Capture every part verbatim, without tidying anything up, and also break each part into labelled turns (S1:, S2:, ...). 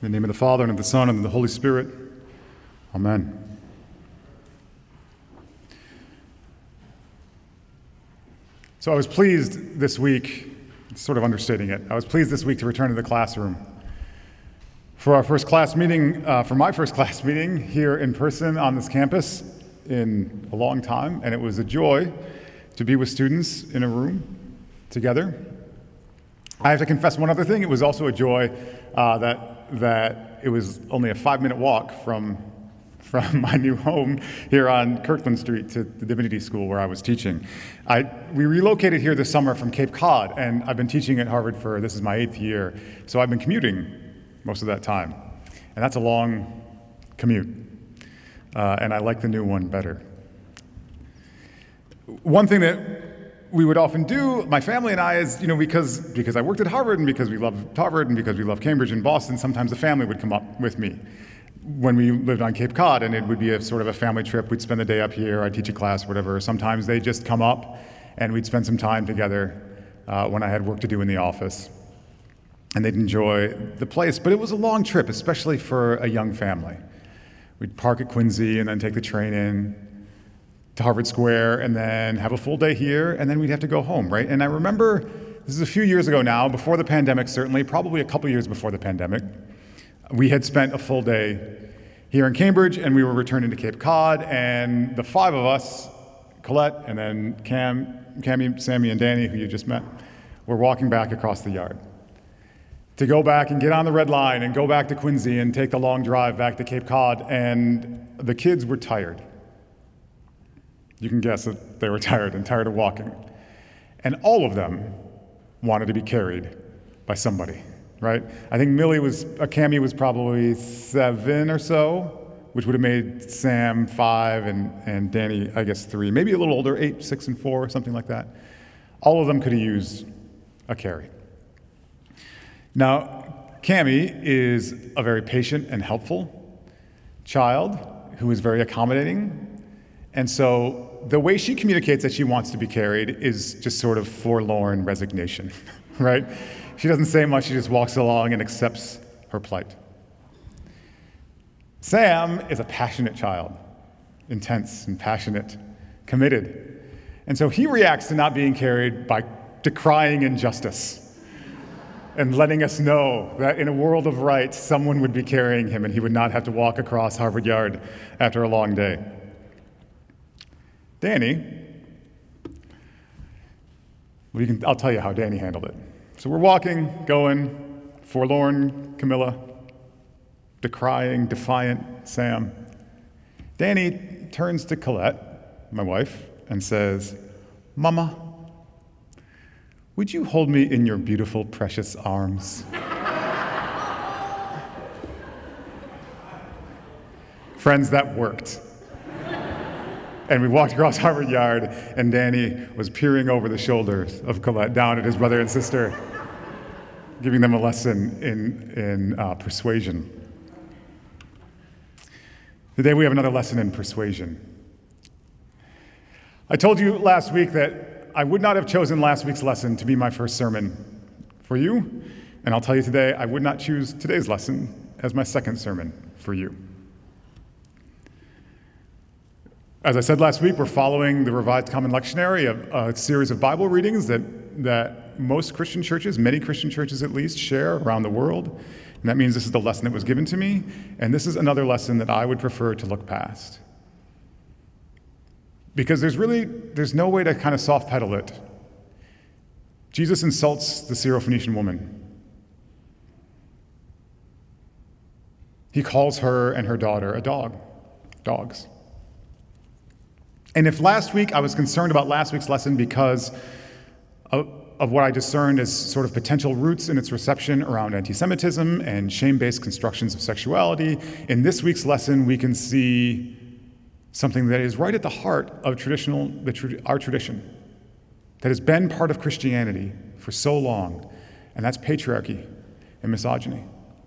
S1: In the name of the Father, and of the Son, and of the Holy Spirit. Amen. So I was pleased this week, sort of understating it, I was pleased this week to return to the classroom for our first class meeting, uh, for my first class meeting here in person on this campus in a long time, and it was a joy to be with students in a room together. I have to confess one other thing. It was also a joy uh, that that it was only a five-minute walk from from my new home here on Kirkland Street to the Divinity School where I was teaching. I we relocated here this summer from Cape Cod, and I've been teaching at Harvard for, this is my eighth year, so I've been commuting most of that time. And that's a long commute, uh, and I like the new one better. One thing that we would often do, my family and I, is, you know, because because I worked at Harvard and because we love Harvard and because we love Cambridge and Boston, sometimes the family would come up with me when we lived on Cape Cod, and it would be a sort of a family trip. We'd spend the day up here, I'd teach a class, whatever. Sometimes they'd just come up and we'd spend some time together uh, when I had work to do in the office. And they'd enjoy the place, but it was a long trip, especially for a young family. We'd park at Quincy and then take the train in to Harvard Square, and then have a full day here, and then we'd have to go home, right? And I remember, this is a few years ago now, before the pandemic certainly, probably a couple years before the pandemic, we had spent a full day here in Cambridge, and we were returning to Cape Cod, and the five of us, Colette, and then Cam, Cammy, Sammy, and Danny, who you just met, were walking back across the yard to go back and get on the red line and go back to Quincy and take the long drive back to Cape Cod, and the kids were tired. You can guess that they were tired and tired of walking. And all of them wanted to be carried by somebody, right? I think Millie was, uh, Cammy was probably seven or so, which would have made Sam five and, and Danny, I guess, three, maybe a little older, eight, six, and four, something like that. All of them could have used a carry. Now, Cammy is a very patient and helpful child who is very accommodating. And so the way she communicates that she wants to be carried is just sort of forlorn resignation, right? She doesn't say much, she just walks along and accepts her plight. Sam is a passionate child, intense and passionate, committed. And so he reacts to not being carried by decrying injustice and letting us know that in a world of right, someone would be carrying him and he would not have to walk across Harvard Yard after a long day. Danny, well, you can, I'll tell you how Danny handled it. So we're walking, going, forlorn Camilla, decrying, defiant Sam. Danny turns to Colette, my wife, and says, "Mama, would you hold me in your beautiful, precious arms?" Friends, that worked. And we walked across Harvard Yard, and Danny was peering over the shoulders of Colette down at his brother and sister, giving them a lesson in, in uh, persuasion. Today we have another lesson in persuasion. I told you last week that I would not have chosen last week's lesson to be my first sermon for you, and I'll tell you today, I would not choose today's lesson as my second sermon for you. As I said last week, we're following the Revised Common Lectionary, a, a series of Bible readings that, that most Christian churches, many Christian churches at least, share around the world. And that means this is the lesson that was given to me, and this is another lesson that I would prefer to look past. Because there's really, there's no way to kind of soft pedal it. Jesus insults the Syrophoenician woman. He calls her and her daughter a dog, dogs. And if last week I was concerned about last week's lesson because of, of what I discerned as sort of potential roots in its reception around anti-Semitism and shame-based constructions of sexuality, in this week's lesson we can see something that is right at the heart of traditional, the, our tradition, that has been part of Christianity for so long, and that's patriarchy and misogyny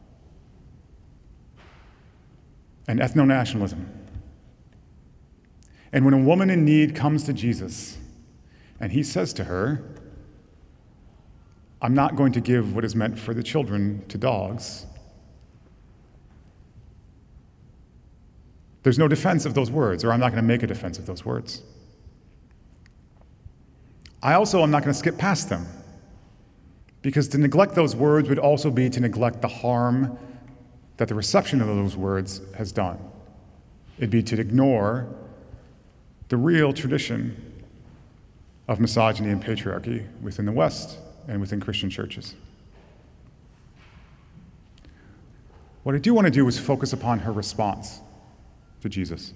S1: and ethno-nationalism. And when a woman in need comes to Jesus and he says to her, "I'm not going to give what is meant for the children to dogs, There's no defense of those words, or I'm not going to make a defense of those words. I also am not going to skip past them, because to neglect those words would also be to neglect the harm that the reception of those words has done. It'd be to ignore the real tradition of misogyny and patriarchy within the West and within Christian churches. What I do want to do is focus upon her response to Jesus.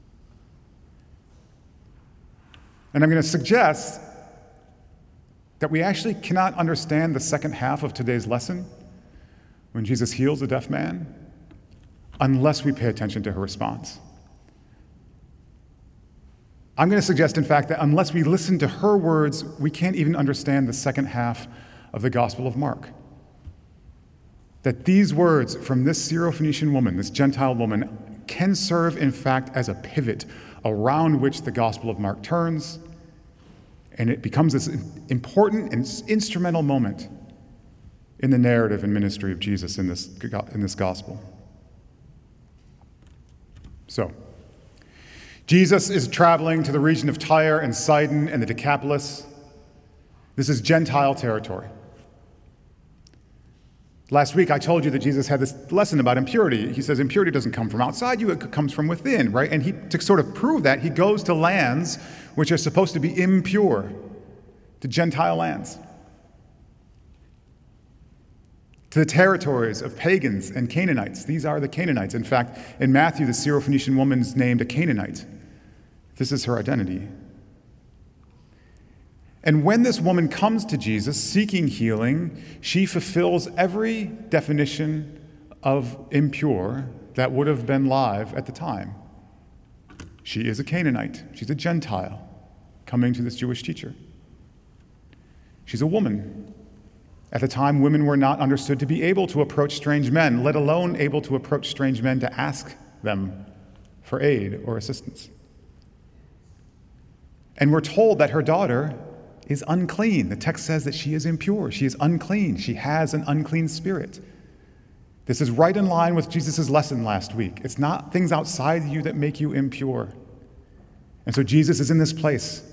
S1: And I'm going to suggest that we actually cannot understand the second half of today's lesson, when Jesus heals the deaf man, unless we pay attention to her response. I'm going to suggest, in fact, that unless we listen to her words, we can't even understand the second half of the Gospel of Mark. That these words from this Syrophoenician woman, this Gentile woman, can serve, in fact, as a pivot around which the Gospel of Mark turns, and it becomes this important and instrumental moment in the narrative and ministry of Jesus in this, in this Gospel. So, Jesus is traveling to the region of Tyre and Sidon and the Decapolis. This is Gentile territory. Last week, I told you that Jesus had this lesson about impurity. He says impurity doesn't come from outside you, it comes from within, right? And he, to sort of prove that, he goes to lands which are supposed to be impure, to Gentile lands, to the territories of pagans and Canaanites. These are the Canaanites. In fact, in Matthew, the Syrophoenician woman is named a Canaanite. This is her identity. And when this woman comes to Jesus seeking healing, she fulfills every definition of impure that would have been live at the time. She is a Canaanite. She's a Gentile coming to this Jewish teacher. She's a woman. At the time, women were not understood to be able to approach strange men, let alone able to approach strange men to ask them for aid or assistance. And we're told that her daughter is unclean. The text says that she is impure. She is unclean. She has an unclean spirit. This is right in line with Jesus' lesson last week. It's not things outside you that make you impure. And so Jesus is in this place,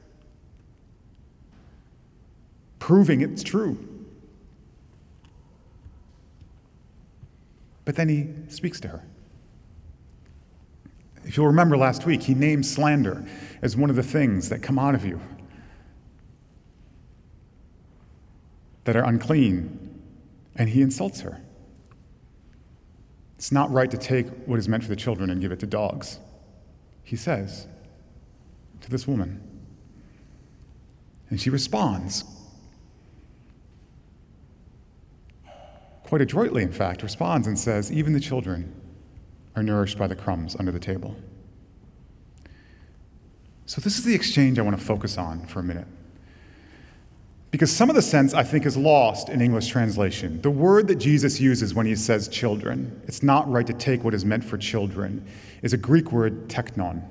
S1: proving it's true. But then he speaks to her. If you'll remember last week, he named slander as one of the things that come out of you that are unclean, and he insults her. It's not right to take what is meant for the children and give it to dogs, he says to this woman. And she responds, quite adroitly, in fact, responds and says, even the children are nourished by the crumbs under the table. So this is the exchange I want to focus on for a minute. Because some of the sense, I think, is lost in English translation. The word that Jesus uses when he says children, it's not right to take what is meant for children, is a Greek word, teknon.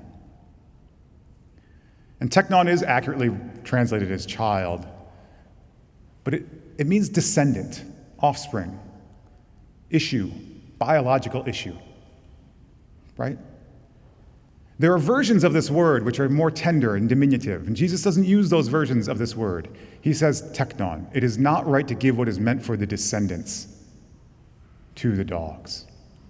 S1: And teknon is accurately translated as child, but it, it means descendant, offspring, issue, biological issue, right? There are versions of this word which are more tender and diminutive, and Jesus doesn't use those versions of this word. He says teknon. It is not right to give what is meant for the descendants to the dogs.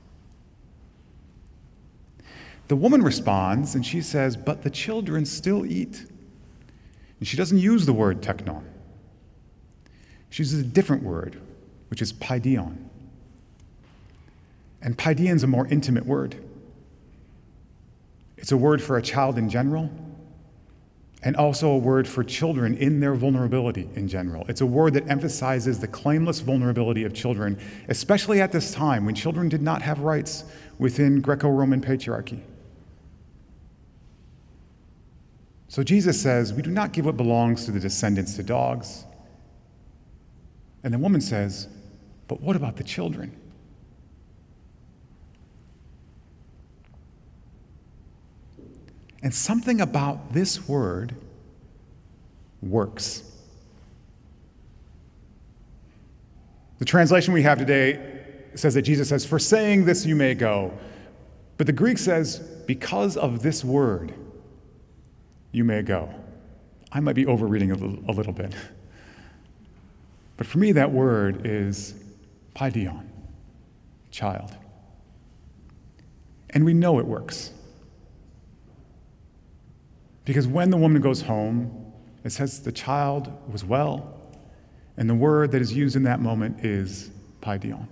S1: The woman responds, and she says, but the children still eat. And she doesn't use the word teknon. She uses a different word, which is paidion. And paidion is a more intimate word. It's a word for a child in general, and also a word for children in their vulnerability in general. It's a word that emphasizes the claimless vulnerability of children, especially at this time when children did not have rights within Greco-Roman patriarchy. So Jesus says, we do not give what belongs to the descendants to dogs. And the woman says, but what about the children? And something about this word works. The translation we have today says that Jesus says, for saying this you may go. But the Greek says, because of this word, you may go. I might be overreading a little, a little bit. But for me, that word is paidion, child. And we know it works. Because when the woman goes home, it says the child was well, and the word that is used in that moment is paidion.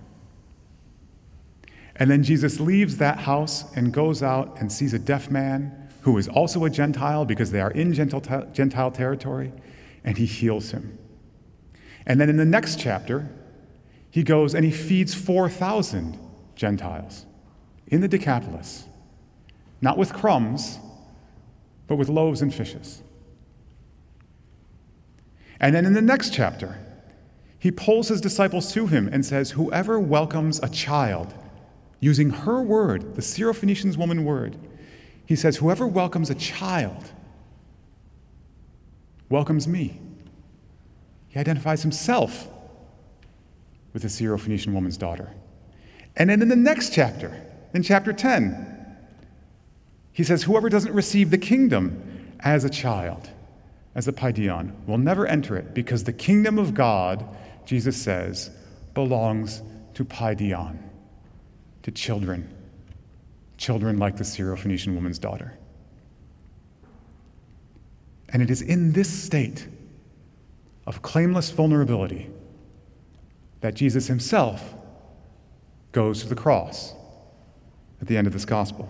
S1: And then Jesus leaves that house and goes out and sees a deaf man who is also a Gentile because they are in Gentile territory, and he heals him. And then in the next chapter, he goes and he feeds four thousand Gentiles in the Decapolis, not with crumbs, but with loaves and fishes. And then in the next chapter, he pulls his disciples to him and says, whoever welcomes a child, using her word, the Syrophoenician woman word, he says, whoever welcomes a child welcomes me. He identifies himself with the Syrophoenician woman's daughter. And then in the next chapter, in chapter ten, he says, whoever doesn't receive the kingdom as a child, as a paidion, will never enter it, because the kingdom of God, Jesus says, belongs to paidion, to children, children like the Syrophoenician woman's daughter. And it is in this state of claimless vulnerability that Jesus himself goes to the cross at the end of this gospel.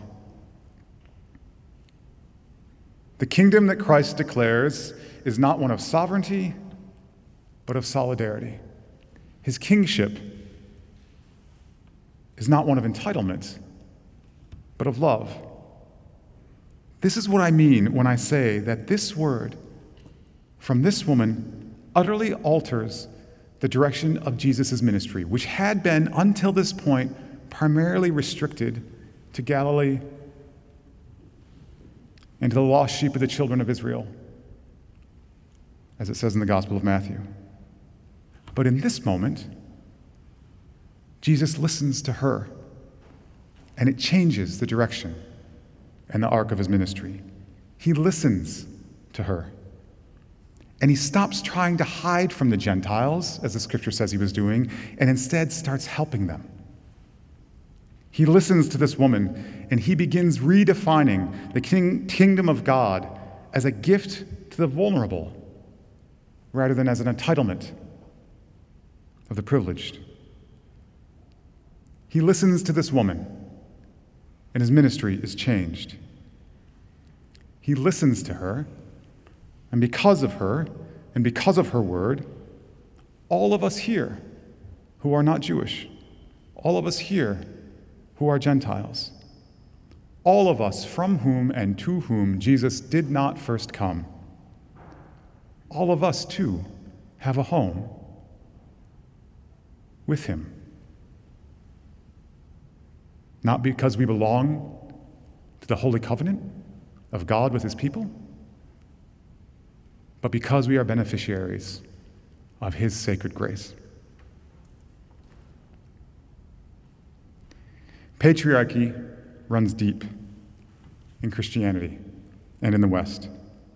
S1: The kingdom that Christ declares is not one of sovereignty, but of solidarity. His kingship is not one of entitlement, but of love. This is what I mean when I say that this word from this woman utterly alters the direction of Jesus' ministry, which had been, until this point, primarily restricted to Galilee and to the lost sheep of the children of Israel, as it says in the Gospel of Matthew. But in this moment, Jesus listens to her, and it changes the direction and the arc of his ministry. He listens to her, and he stops trying to hide from the Gentiles, as the scripture says he was doing, and instead starts helping them. He listens to this woman, and he begins redefining the king, kingdom of God as a gift to the vulnerable, rather than as an entitlement of the privileged. He listens to this woman, and his ministry is changed. He listens to her, and because of her, and because of her word, all of us here who are not Jewish, all of us here who are Gentiles, all of us from whom and to whom Jesus did not first come, all of us too have a home with him. Not because we belong to the holy covenant of God with his people, but because we are beneficiaries of his sacred grace. Patriarchy runs deep in Christianity and in the West.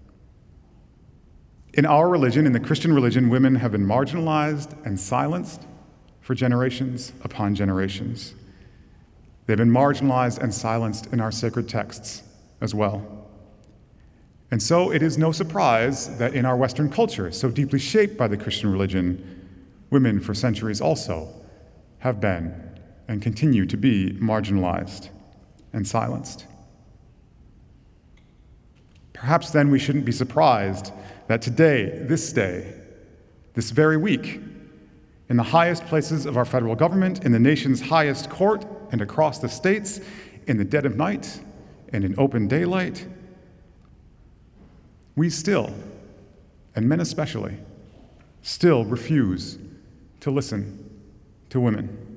S1: In our religion, in the Christian religion, women have been marginalized and silenced for generations upon generations. They've been marginalized and silenced in our sacred texts as well. And so it is no surprise that in our Western culture, so deeply shaped by the Christian religion, women for centuries also have been and continue to be marginalized and silenced. Perhaps then we shouldn't be surprised that today, this day, this very week, in the highest places of our federal government, in the nation's highest court, and across the states, in the dead of night and in open daylight, we still, and men especially, still refuse to listen to women.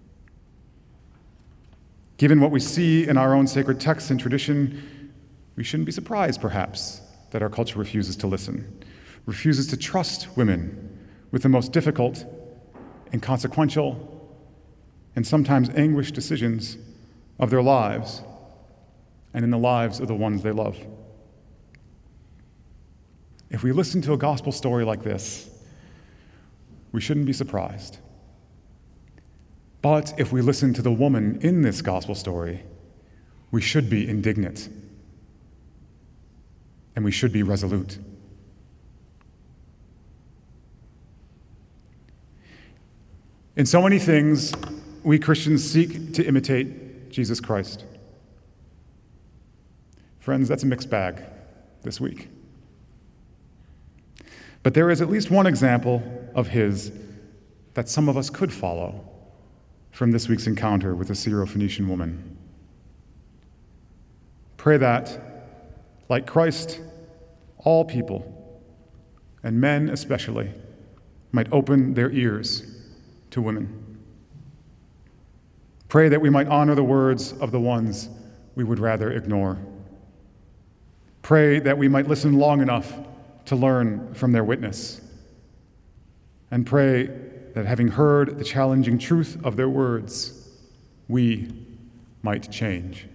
S1: Given what we see in our own sacred texts and tradition, we shouldn't be surprised, perhaps, that our culture refuses to listen, refuses to trust women with the most difficult and consequential and sometimes anguished decisions of their lives and in the lives of the ones they love. If we listen to a gospel story like this, we shouldn't be surprised. But if we listen to the woman in this gospel story, we should be indignant, and we should be resolute. In so many things, we Christians seek to imitate Jesus Christ. Friends, that's a mixed bag this week. But there is at least one example of his that some of us could follow from this week's encounter with the Syrophoenician woman. Pray that, like Christ, all people, and men especially, might open their ears to women. Pray that we might honor the words of the ones we would rather ignore. Pray that we might listen long enough to learn from their witness. And pray that having heard the challenging truth of their words, we might change.